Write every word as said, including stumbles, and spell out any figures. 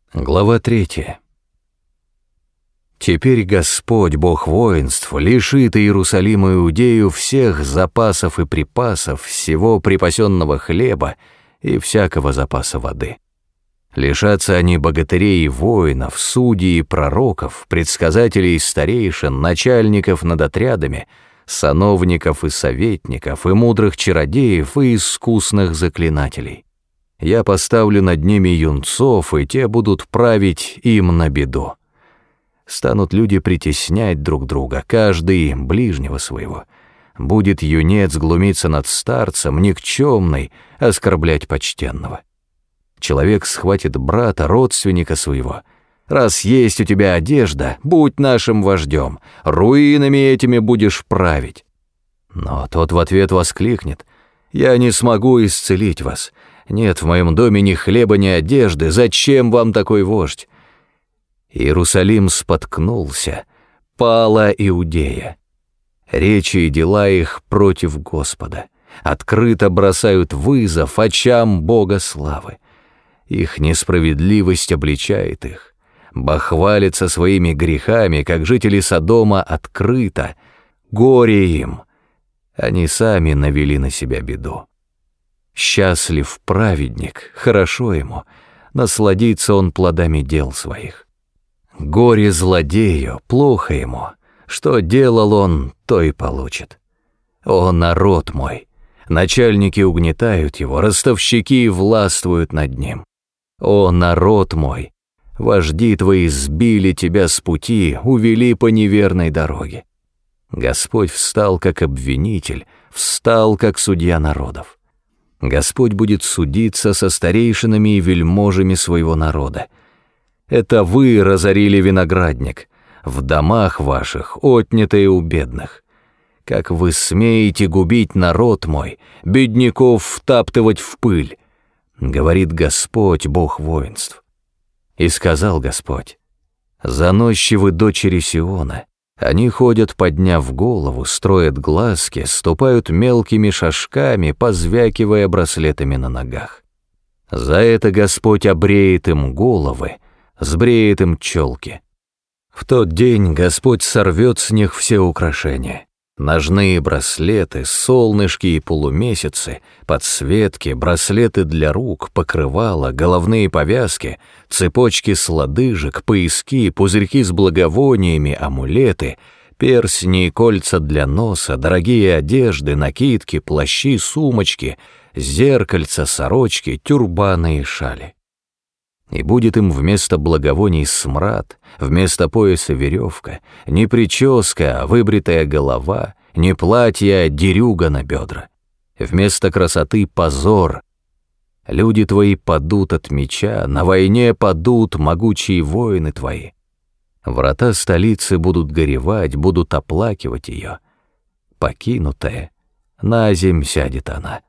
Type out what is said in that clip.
Глава третья. Теперь Господь, Бог воинств, лишит Иерусалим и Иудею всех запасов и припасов, всего припасенного хлеба и всякого запаса воды. Лишатся они богатырей и воинов, судей и пророков, предсказателей и старейшин, начальников над отрядами, сановников и советников, и мудрых чародеев, и искусных заклинателей. Я поставлю над ними юнцов, и те будут править им на беду. Станут люди притеснять друг друга, каждый ближнего своего. Будет юнец глумиться над старцем, никчемный, оскорблять почтенного. Человек схватит брата, родственника своего. Раз есть у тебя одежда, будь нашим вождем, руинами этими будешь править. Но тот в ответ воскликнет: я не смогу исцелить вас. Нет в моем доме ни хлеба, ни одежды, зачем вам такой вождь? Иерусалим споткнулся, пала Иудея. Речи и дела их против Господа, открыто бросают вызов очам Бога славы. Их несправедливость обличает их, бахвалятся своими грехами, как жители Содома открыто. Горе им, они сами навели на себя беду. Счастлив праведник, хорошо ему, насладится он плодами дел своих. Горе злодею, плохо ему, что делал он, то и получит. О, народ мой! Начальники угнетают его, ростовщики властвуют над ним. О, народ мой! Вожди твои сбили тебя с пути, увели по неверной дороге. Господь встал как обвинитель, встал как судья народов. Господь будет судиться со старейшинами и вельможами своего народа. Это вы разорили виноградник, в домах ваших, отнятые у бедных. Как вы смеете губить народ мой, бедняков втаптывать в пыль, говорит Господь, Бог воинств. И сказал Господь: заносчивы дочери Сиона, они ходят, подняв голову, строят глазки, ступают мелкими шажками, позвякивая браслетами на ногах. За это Господь обреет им головы, сбреет им челки. В тот день Господь сорвет с них все украшения. Ножные браслеты, солнышки и полумесяцы, подсветки, браслеты для рук, покрывала, головные повязки, цепочки с лодыжек, пояски, пузырьки с благовониями, амулеты, перстни и кольца для носа, дорогие одежды, накидки, плащи, сумочки, зеркальца, сорочки, тюрбаны и шали. И будет им вместо благовоний смрад, вместо пояса веревка, не прическа, а выбритая голова, не платье, а дерюга на бедра. Вместо красоты позор. Люди твои падут от меча, на войне падут могучие воины твои. Врата столицы будут горевать, будут оплакивать ее. Покинутая, на земь сядет она.